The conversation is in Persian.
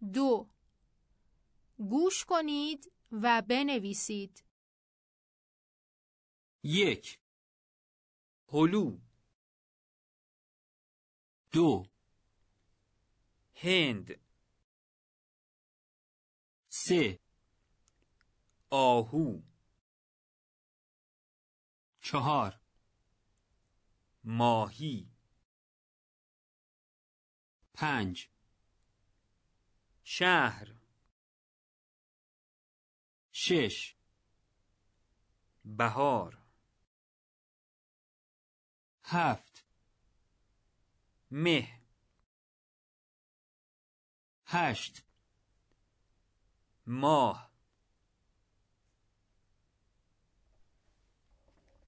2. گوش کنید و بنویسید. 1. هلو 2. هند 3. آهو 4. ماهی 5. شهر 6. بهار 7. مه 8. ماه